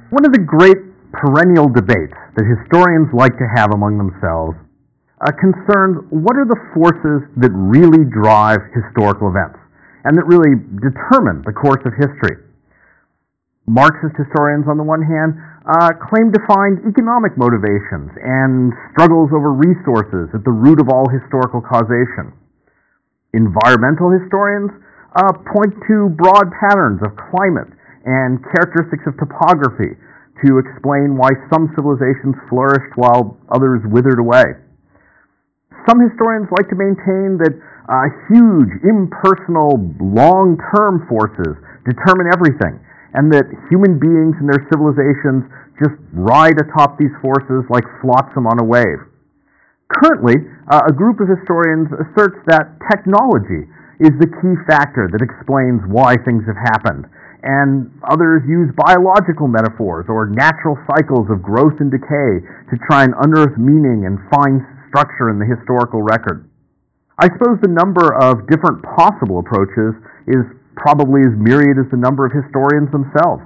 One of the great perennial debates that historians like to have among themselves concerns what are the forces that really drive historical events and that really determine the course of history. Marxist historians, on the one hand, claim to find economic motivations and struggles over resources at the root of all historical causation. Environmental historians point to broad patterns of climate and characteristics of topography to explain why some civilizations flourished while others withered away. Some historians like to maintain that huge, impersonal, long-term forces determine everything, and that human beings and their civilizations just ride atop these forces like flotsam on a wave. Currently, a group of historians asserts that technology is the key factor that explains why things have happened, and others use biological metaphors or natural cycles of growth and decay to try and unearth meaning and find structure in the historical record. I suppose the number of different possible approaches is probably as myriad as the number of historians themselves.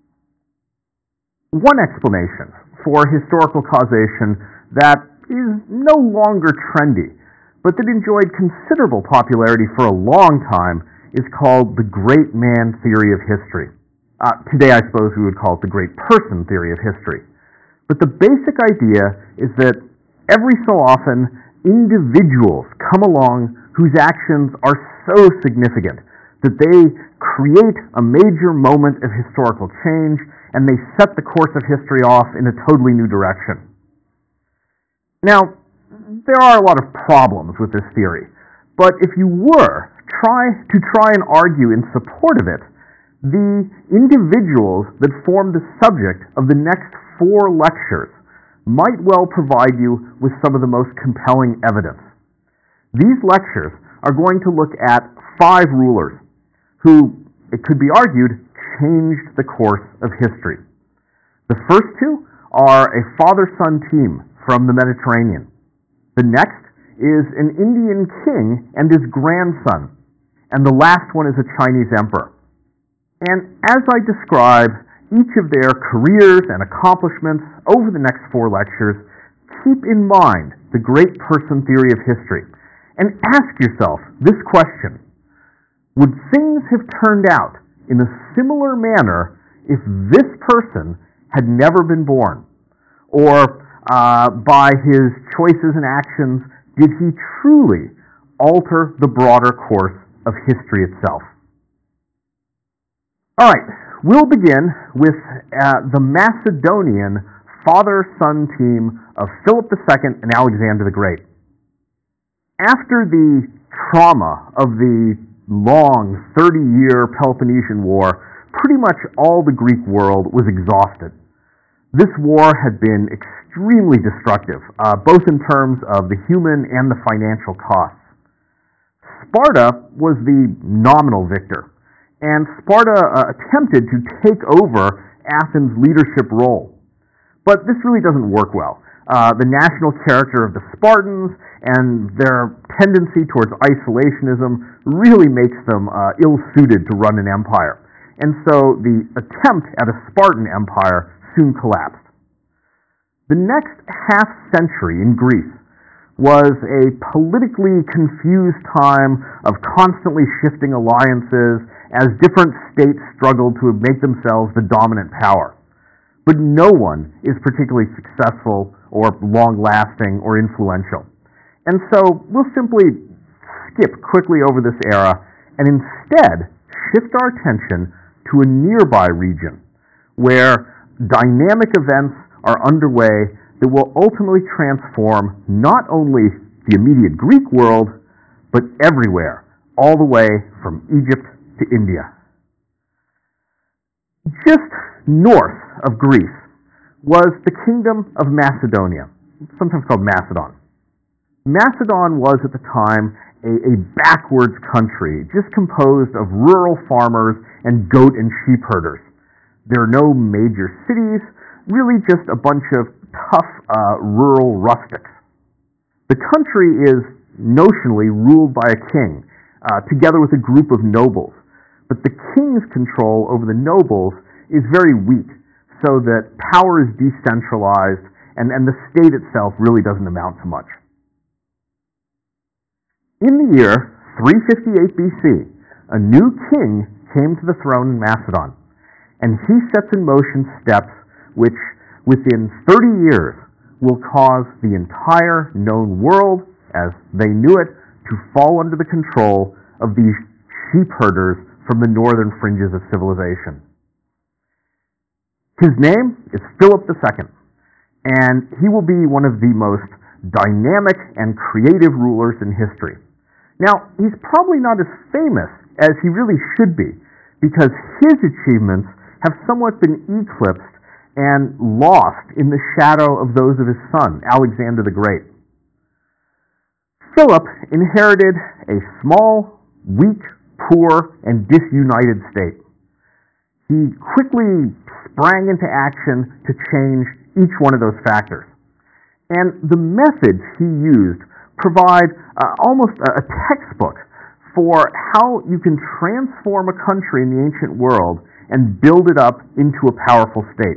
One explanation for historical causation that is no longer trendy, but that enjoyed considerable popularity for a long time, is called the great man theory of history. Today, I suppose we would call it the great person theory of history. But the basic idea is that every so often, individuals come along whose actions are so significant that they create a major moment of historical change and they set the course of history off in a totally new direction. Now, there are a lot of problems with this theory, but if you were to try and argue in support of it, the individuals that form the subject of the next 4 lectures might well provide you with some of the most compelling evidence. These lectures are going to look at 5 rulers who, it could be argued, changed the course of history. The first 2 are a father-son team from the Mediterranean. The next is an Indian king and his grandson. And the last one is a Chinese emperor. And as I describe each of their careers and accomplishments over the next 4 lectures, keep in mind the great person theory of history and ask yourself this question: would things have turned out in a similar manner if this person had never been born? Or by his choices and actions, did he truly alter the broader course of history itself? All right, we'll begin with the Macedonian father-son team of Philip II and Alexander the Great. After the trauma of the long 30-year Peloponnesian War, pretty much all the Greek world was exhausted. This war had been extremely destructive, both in terms of the human and the financial costs. Sparta was the nominal victor, and Sparta attempted to take over Athens' leadership role. But this really doesn't work well. The national character of the Spartans and their tendency towards isolationism really makes them ill-suited to run an empire. And so the attempt at a Spartan empire soon collapsed. The next half-century in Greece was a politically confused time of constantly shifting alliances as different states struggled to make themselves the dominant power. But no one is particularly successful or long-lasting or influential. And so we'll simply skip quickly over this era and instead shift our attention to a nearby region where dynamic events are underway that will ultimately transform not only the immediate Greek world, but everywhere, all the way from Egypt to India. Just north of Greece was the kingdom of Macedonia, sometimes called Macedon. Macedon was at the time a backwards country, just composed of rural farmers and goat and sheep herders. There are no major cities, really just a bunch of tough rural rustics. The country is notionally ruled by a king, together with a group of nobles. But the king's control over the nobles is very weak, so that power is decentralized and the state itself really doesn't amount to much. In the year 358 BC, a new king came to the throne in Macedon, and he sets in motion steps which, within 30 years, will cause the entire known world, as they knew it, to fall under the control of these sheep herders from the northern fringes of civilization. His name is Philip II, and he will be one of the most dynamic and creative rulers in history. Now, he's probably not as famous as he really should be, because his achievements have somewhat been eclipsed and lost in the shadow of those of his son, Alexander the Great. Philip inherited a small, weak, poor, and disunited state. He quickly sprang into action to change each one of those factors. And the methods he used provide almost a textbook for how you can transform a country in the ancient world and build it up into a powerful state.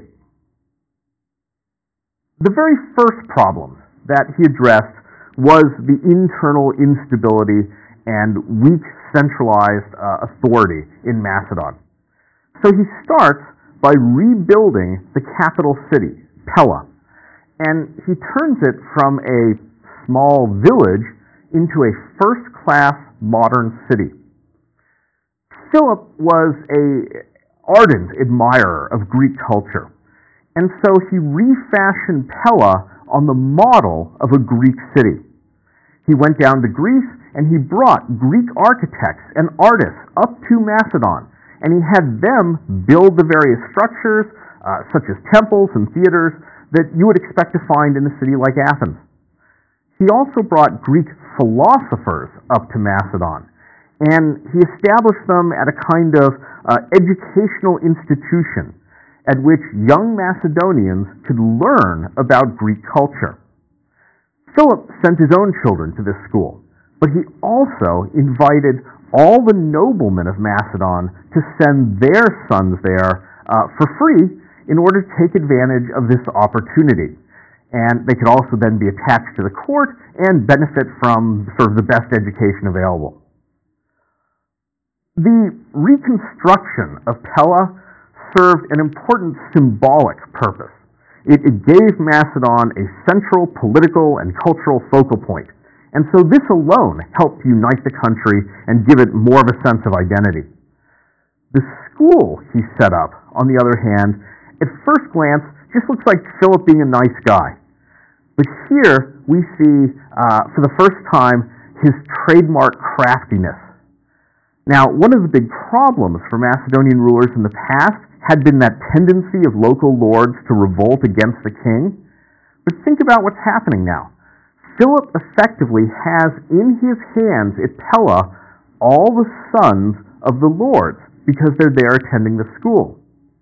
The very first problem that he addressed was the internal instability and weak centralized authority in Macedon. So he starts by rebuilding the capital city, Pella, and he turns it from a small village into a first-class modern city. Philip was an ardent admirer of Greek culture, and so he refashioned Pella on the model of a Greek city. He went down to Greece and he brought Greek architects and artists up to Macedon, and he had them build the various structures, such as temples and theaters, that you would expect to find in a city like Athens. He also brought Greek philosophers up to Macedon, and he established them at a kind of educational institution at which young Macedonians could learn about Greek culture. Philip sent his own children to this school, but he also invited all the noblemen of Macedon to send their sons there for free in order to take advantage of this opportunity. And they could also then be attached to the court and benefit from sort of the best education available. The reconstruction of Pella served an important symbolic purpose. It gave Macedon a central political and cultural focal point, and so this alone helped unite the country and give it more of a sense of identity. The school he set up, on the other hand, at first glance just looks like Philip being a nice guy. But here we see, for the first time, his trademark craftiness. Now, one of the big problems for Macedonian rulers in the past had been that tendency of local lords to revolt against the king. But think about what's happening now. Philip effectively has in his hands at Pella all the sons of the lords because they're there attending the school.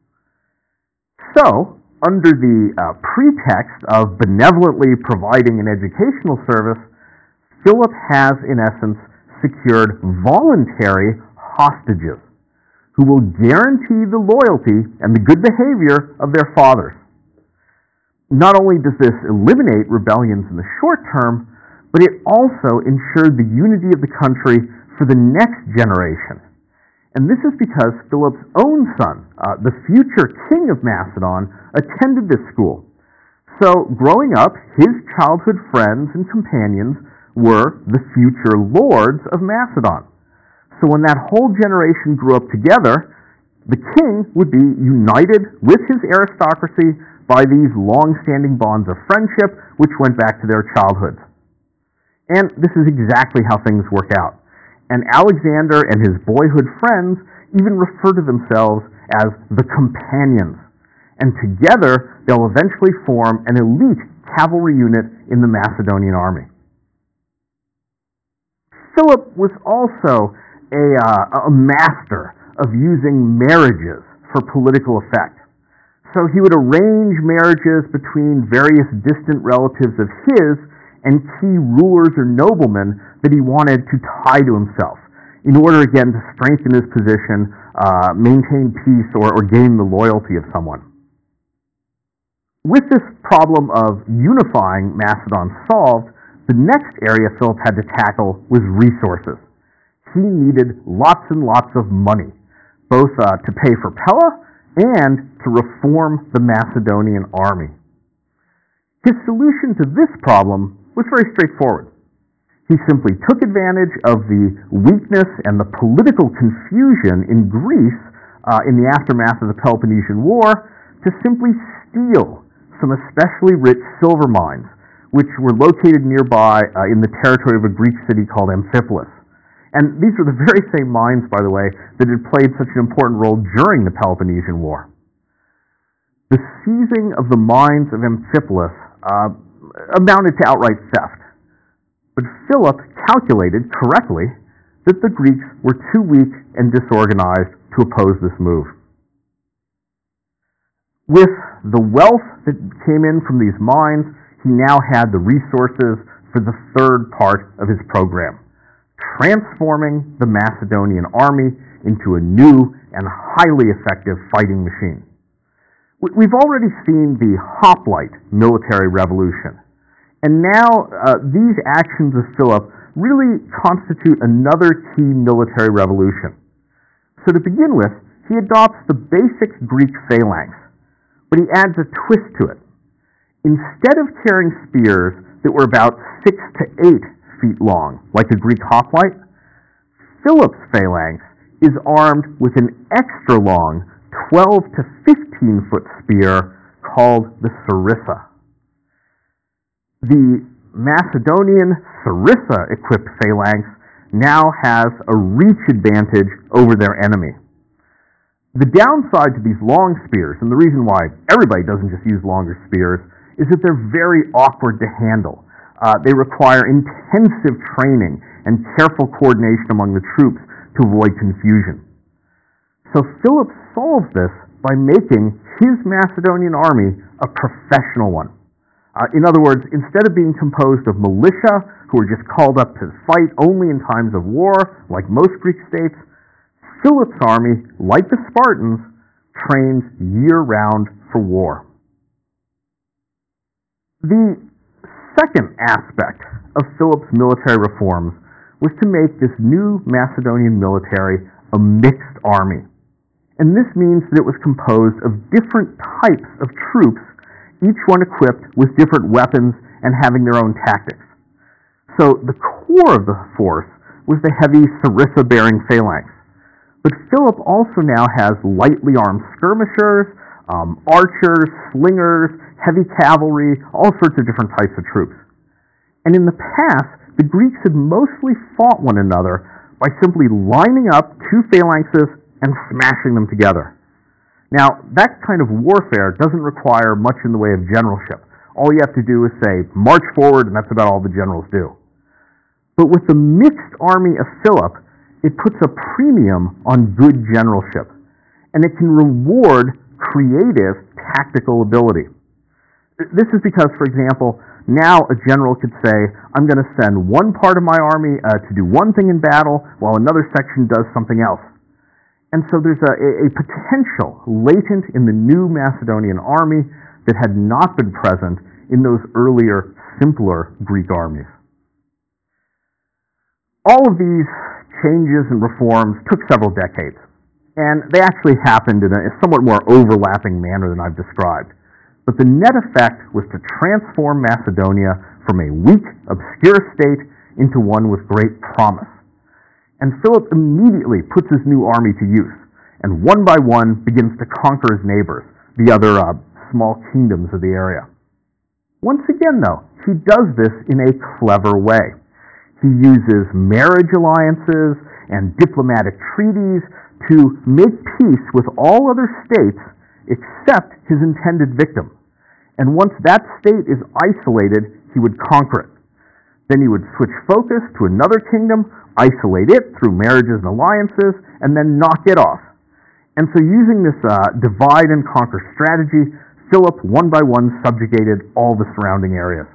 So, under the pretext of benevolently providing an educational service, Philip has, in essence, secured voluntary hostages who will guarantee the loyalty and the good behavior of their fathers. Not only does this eliminate rebellions in the short term, but it also ensured the unity of the country for the next generation. And this is because Philip's own son, the future king of Macedon, attended this school. So, growing up, his childhood friends and companions were the future lords of Macedon. So when that whole generation grew up together, the king would be united with his aristocracy by these long-standing bonds of friendship which went back to their childhoods. And this is exactly how things work out. And Alexander and his boyhood friends even refer to themselves as the companions. And together, they'll eventually form an elite cavalry unit in the Macedonian army. Philip was also a master of using marriages for political effect. So he would arrange marriages between various distant relatives of his and key rulers or noblemen that he wanted to tie to himself in order, again, to strengthen his position, maintain peace, or gain the loyalty of someone. With this problem of unifying Macedon solved, the next area Philip had to tackle was resources. He needed lots and lots of money, both to pay for Pella and to reform the Macedonian army. His solution to this problem was very straightforward. He simply took advantage of the weakness and the political confusion in Greece in the aftermath of the Peloponnesian War to simply steal some especially rich silver mines, which were located nearby in the territory of a Greek city called Amphipolis. And these were the very same mines, by the way, that had played such an important role during the Peloponnesian War. The seizing of the mines of Amphipolis amounted to outright theft. But Philip calculated correctly that the Greeks were too weak and disorganized to oppose this move. With the wealth that came in from these mines, he now had the resources for the third part of his program, transforming the Macedonian army into a new and highly effective fighting machine. We've already seen the hoplite military revolution, and now these actions of Philip really constitute another key military revolution. So to begin with, he adopts the basic Greek phalanx, but he adds a twist to it. Instead of carrying spears that were about 6 to 8 feet long, like a Greek hoplite, Philip's phalanx is armed with an extra long 12 to 15-foot spear called the sarissa. The Macedonian sarissa-equipped phalanx now has a reach advantage over their enemy. The downside to these long spears, and the reason why everybody doesn't just use longer spears, is that they're very awkward to handle. They require intensive training and careful coordination among the troops to avoid confusion. So Philip solves this by making his Macedonian army a professional one. In other words, instead of being composed of militia who are just called up to fight only in times of war, like most Greek states, Philip's army, like the Spartans, trains year-round for war. The second aspect of Philip's military reforms was to make this new Macedonian military a mixed army. And this means that it was composed of different types of troops, each one equipped with different weapons and having their own tactics. So the core of the force was the heavy sarissa-bearing phalanx. But Philip also now has lightly armed skirmishers, archers, slingers, heavy cavalry, all sorts of different types of troops. And in the past, the Greeks had mostly fought one another by simply lining up two phalanxes and smashing them together. Now, that kind of warfare doesn't require much in the way of generalship. All you have to do is say, march forward, and that's about all the generals do. But with the mixed army of Philip, it puts a premium on good generalship, and it can reward creative tactical ability. This is because, for example, now a general could say, I'm going to send one part of my army to do one thing in battle while another section does something else. And so there's a potential latent in the new Macedonian army that had not been present in those earlier, simpler Greek armies. All of these changes and reforms took several decades, and they actually happened in a somewhat more overlapping manner than I've described. But the net effect was to transform Macedonia from a weak, obscure state into one with great promise. And Philip immediately puts his new army to use, and one by one begins to conquer his neighbors, the other small kingdoms of the area. Once again, though, he does this in a clever way. He uses marriage alliances and diplomatic treaties to make peace with all other states except his intended victim. And once that state is isolated, he would conquer it. Then he would switch focus to another kingdom, isolate it through marriages and alliances, and then knock it off. And so using this divide and conquer strategy, Philip one by one subjugated all the surrounding areas.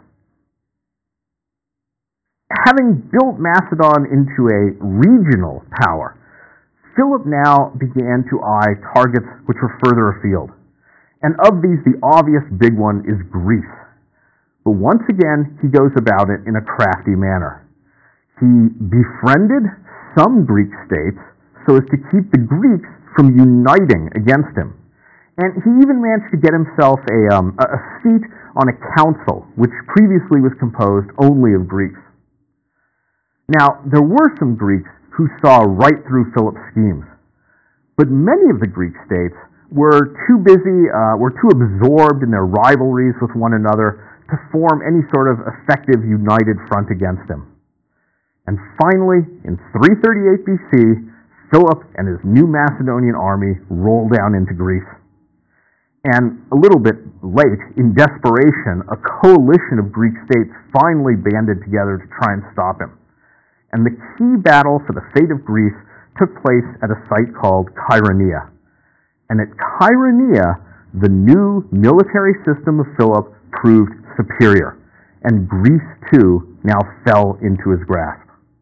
Having built Macedon into a regional power, Philip now began to eye targets which were further afield. And of these, the obvious big one is Greece. But once again, he goes about it in a crafty manner. He befriended some Greek states so as to keep the Greeks from uniting against him. And he even managed to get himself a seat on a council, which previously was composed only of Greeks. Now, there were some Greeks who saw right through Philip's schemes, but many of the Greek states were too absorbed in their rivalries with one another to form any sort of effective united front against him. And finally, in 338 BC, Philip and his new Macedonian army roll down into Greece. And a little bit late, in desperation, a coalition of Greek states finally banded together to try and stop him. And the key battle for the fate of Greece took place at a site called Chaeronea. And at Chaeronea, the new military system of Philip proved superior, and Greece too now fell into his grasp.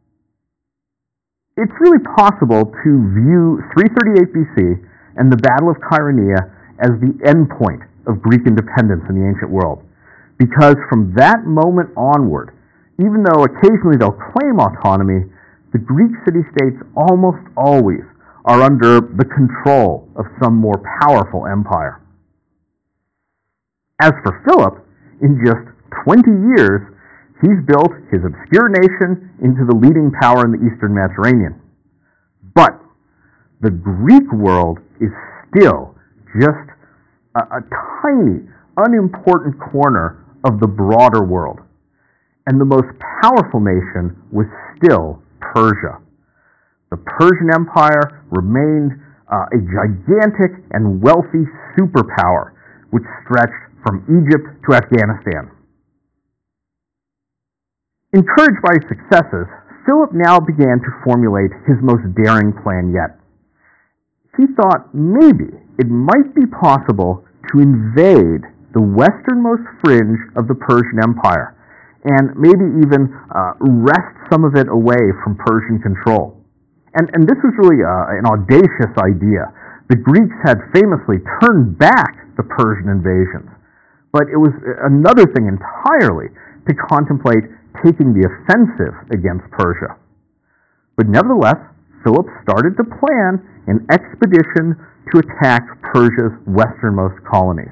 It's really possible to view 338 BC and the Battle of Chaeronea as the endpoint of Greek independence in the ancient world, because from that moment onward, even though occasionally they'll claim autonomy, the Greek city-states almost always are under the control of some more powerful empire. As for Philip, in just 20 years, he's built his obscure nation into the leading power in the Eastern Mediterranean. But the Greek world is still just a tiny, unimportant corner of the broader world. And the most powerful nation was still Persia. The Persian Empire remained a gigantic and wealthy superpower which stretched from Egypt to Afghanistan. Encouraged by his successes, Philip now began to formulate his most daring plan yet. He thought maybe it might be possible to invade the westernmost fringe of the Persian Empire and maybe even wrest some of it away from Persian control. And this was really an audacious idea. The Greeks had famously turned back the Persian invasions, but it was another thing entirely to contemplate taking the offensive against Persia. But nevertheless, Philip started to plan an expedition to attack Persia's westernmost colonies.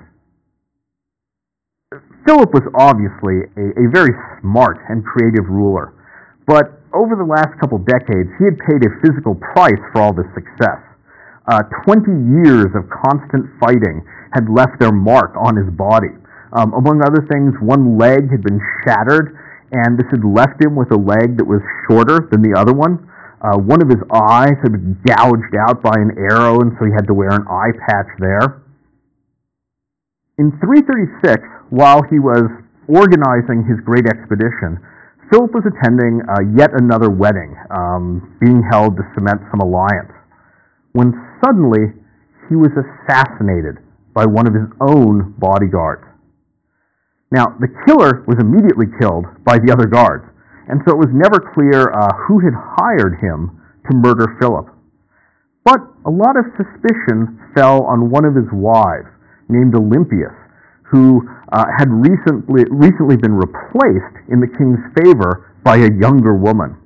Philip was obviously a very smart and creative ruler, but over the last couple decades, he had paid a physical price for all this success. 20 years of constant fighting had left their mark on his body. Among other things, one leg had been shattered, and this had left him with a leg that was shorter than the other one. One of his eyes had been gouged out by an arrow, and so he had to wear an eye patch there. In 336, while he was organizing his great expedition, Philip was attending yet another wedding, being held to cement some alliance, when suddenly he was assassinated by one of his own bodyguards. Now, the killer was immediately killed by the other guards, and so it was never clear who had hired him to murder Philip. But a lot of suspicion fell on one of his wives, named Olympias, who had recently been replaced in the king's favor by a younger woman.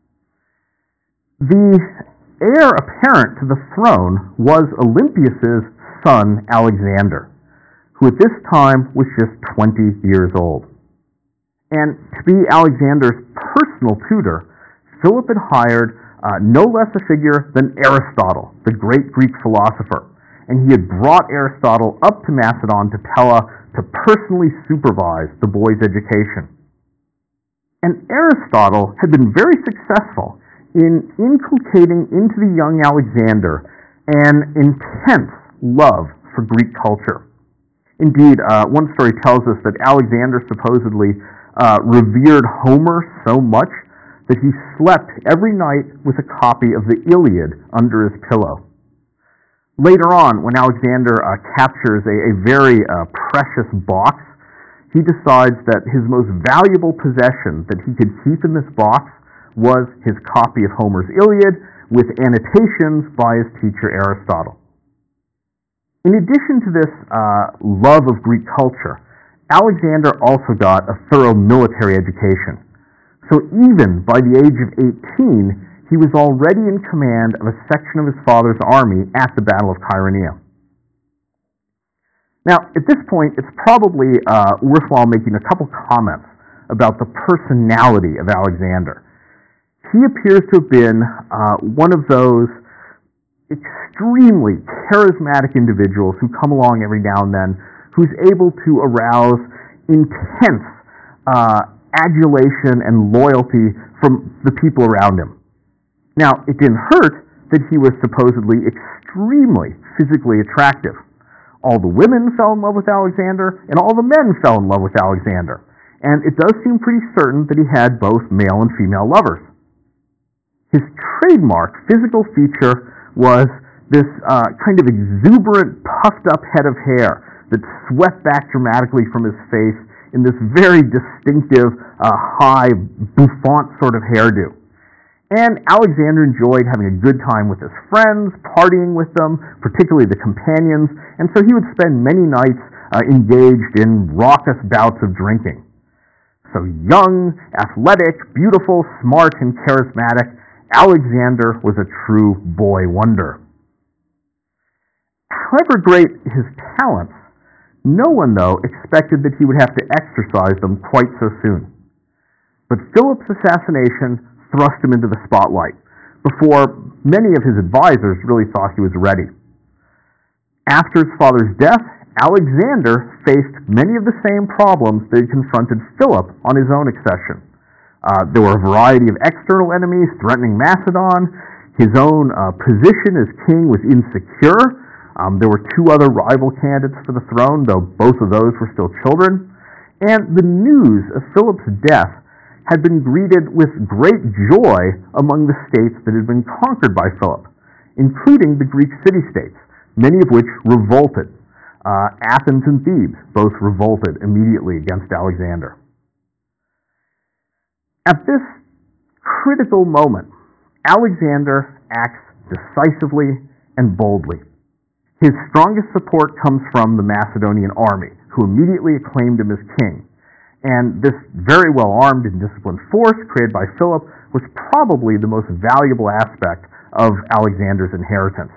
The heir apparent to the throne was Olympias' son, Alexander, who at this time was just 20 years old. And to be Alexander's personal tutor, Philip had hired no less a figure than Aristotle, the great Greek philosopher, and he had brought Aristotle up to Macedon to Pella to personally supervise the boy's education. And Aristotle had been very successful in inculcating into the young Alexander an intense love for Greek culture. Indeed, one story tells us that Alexander supposedly revered Homer so much that he slept every night with a copy of the Iliad under his pillow. Later on, when Alexander captures a very precious box, he decides that his most valuable possession that he could keep in this box was his copy of Homer's Iliad with annotations by his teacher Aristotle. In addition to this love of Greek culture, Alexander also got a thorough military education. So even by the age of 18, he was already in command of a section of his father's army at the Battle of Chaeronea. Now, at this point, it's probably worthwhile making a couple comments about the personality of Alexander. He appears to have been one of those extremely charismatic individuals who come along every now and then, who's able to arouse intense adulation and loyalty from the people around him. Now, it didn't hurt that he was supposedly extremely physically attractive. All the women fell in love with Alexander, and all the men fell in love with Alexander. And it does seem pretty certain that he had both male and female lovers. His trademark physical feature was this kind of exuberant, puffed-up head of hair that swept back dramatically from his face in this very distinctive, high, bouffant sort of hairdo. And Alexander enjoyed having a good time with his friends, partying with them, particularly the companions, and so he would spend many nights engaged in raucous bouts of drinking. So young, athletic, beautiful, smart, and charismatic, Alexander was a true boy wonder. However great his talents, no one, though, expected that he would have to exercise them quite so soon. But Philip's assassination thrust him into the spotlight before many of his advisors really thought he was ready. After his father's death, Alexander faced many of the same problems that had confronted Philip on his own accession. There were a variety of external enemies threatening Macedon. His own position as king was insecure. There were two other rival candidates for the throne, though both of those were still children. And the news of Philip's death had been greeted with great joy among the states that had been conquered by Philip, including the Greek city-states, many of which revolted. Athens and Thebes both revolted immediately against Alexander. At this critical moment, Alexander acts decisively and boldly. His strongest support comes from the Macedonian army, who immediately acclaimed him as king. And this very well-armed and disciplined force created by Philip was probably the most valuable aspect of Alexander's inheritance.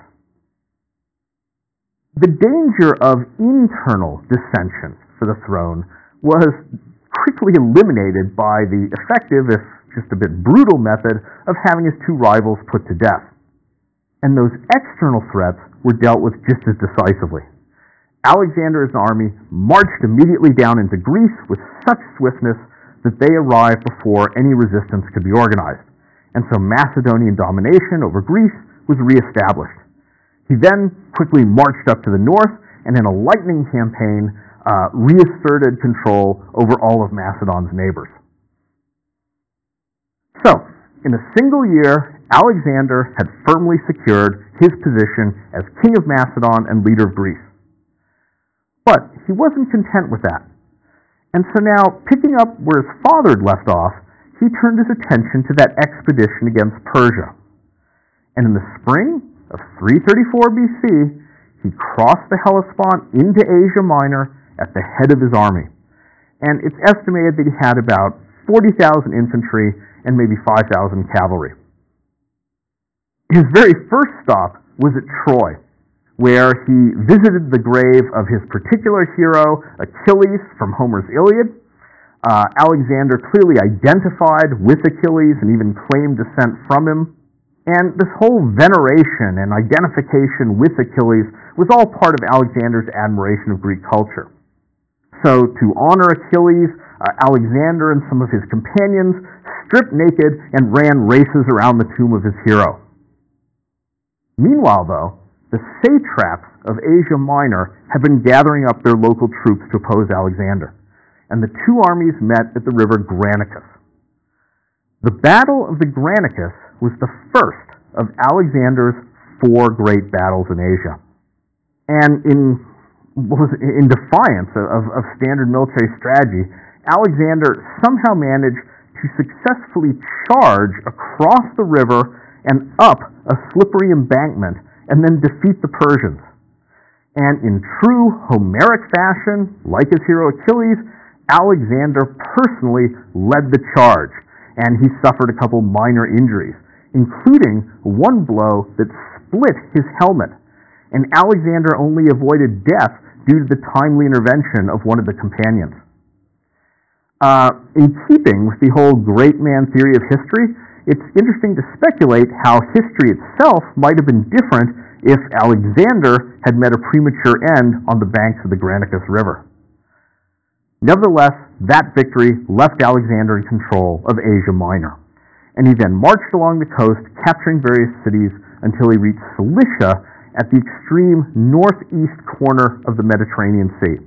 The danger of internal dissension for the throne was quickly eliminated by the effective, if just a bit brutal, method of having his two rivals put to death. And those external threats were dealt with just as decisively. Alexander's army marched immediately down into Greece with such swiftness that they arrived before any resistance could be organized. And so Macedonian domination over Greece was reestablished. He then quickly marched up to the north and in a lightning campaign reasserted control over all of Macedon's neighbors. So, in a single year, Alexander had firmly secured his position as king of Macedon and leader of Greece. But he wasn't content with that. And so now, picking up where his father had left off, he turned his attention to that expedition against Persia. And in the spring of 334 BC, he crossed the Hellespont into Asia Minor at the head of his army. And it's estimated that he had about 40,000 infantry and maybe 5,000 cavalry. His very first stop was at Troy, where he visited the grave of his particular hero, Achilles, from Homer's Iliad. Alexander clearly identified with Achilles and even claimed descent from him. And this whole veneration and identification with Achilles was all part of Alexander's admiration of Greek culture. So to honor Achilles, Alexander and some of his companions stripped naked and ran races around the tomb of his hero. Meanwhile, though, the satraps of Asia Minor had been gathering up their local troops to oppose Alexander, and the two armies met at the river Granicus. The Battle of the Granicus was the first of Alexander's 4 great battles in Asia. And in defiance of standard military strategy, Alexander somehow managed to successfully charge across the river and up a slippery embankment and then defeat the Persians. And in true Homeric fashion, like his hero Achilles, Alexander personally led the charge, and he suffered a couple minor injuries, including one blow that split his helmet. And Alexander only avoided death due to the timely intervention of one of the companions. In keeping with the whole great man theory of history, it's interesting to speculate how history itself might have been different if Alexander had met a premature end on the banks of the Granicus River. Nevertheless, that victory left Alexander in control of Asia Minor, and he then marched along the coast, capturing various cities until he reached Cilicia at the extreme northeast corner of the Mediterranean Sea.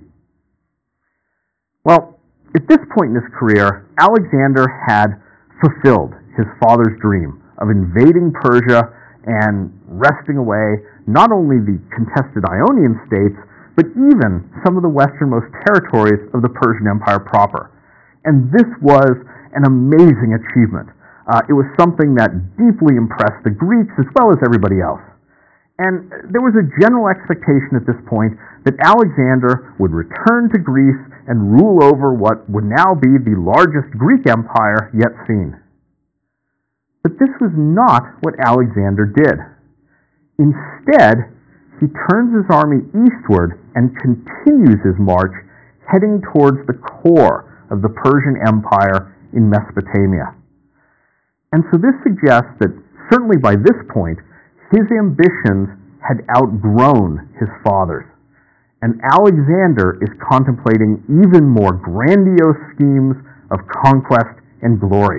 Well, at this point in his career, Alexander had fulfilled his father's dream of invading Persia and wresting away not only the contested Ionian states, but even some of the westernmost territories of the Persian Empire proper. And this was an amazing achievement. It was something that deeply impressed the Greeks as well as everybody else. And there was a general expectation at this point that Alexander would return to Greece and rule over what would now be the largest Greek empire yet seen. But this was not what Alexander did. Instead, he turns his army eastward and continues his march, heading towards the core of the Persian Empire in Mesopotamia. And so this suggests that certainly by this point, his ambitions had outgrown his father's, and Alexander is contemplating even more grandiose schemes of conquest and glory.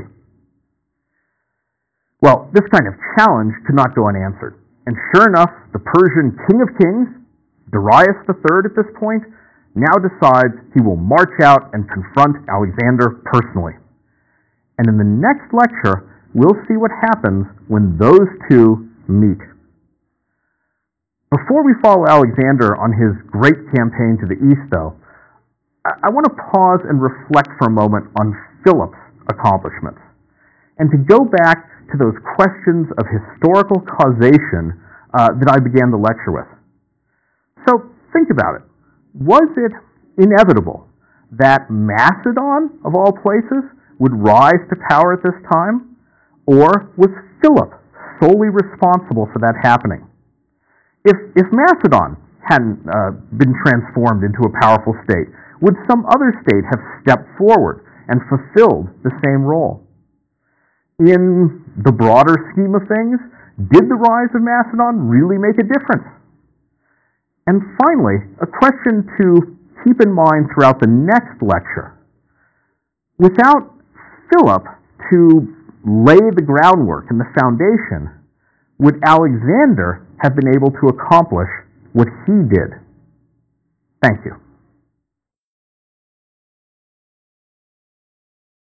Well, this kind of challenge could not go unanswered, and sure enough, the Persian king of kings, Darius III at this point, now decides he will march out and confront Alexander personally. And in the next lecture, we'll see what happens when those two meet. Before we follow Alexander on his great campaign to the east, though, I want to pause and reflect for a moment on Philip's accomplishments, and to go back to those questions of historical causation that I began the lecture with. So think about it. Was it inevitable that Macedon, of all places, would rise to power at this time? Or was Philip solely responsible for that happening? If Macedon hadn't been transformed into a powerful state, would some other state have stepped forward and fulfilled the same role? In the broader scheme of things, did the rise of Macedon really make a difference? And finally, a question to keep in mind throughout the next lecture. Without Philip to lay the groundwork and the foundation, would Alexander have been able to accomplish what he did? Thank you.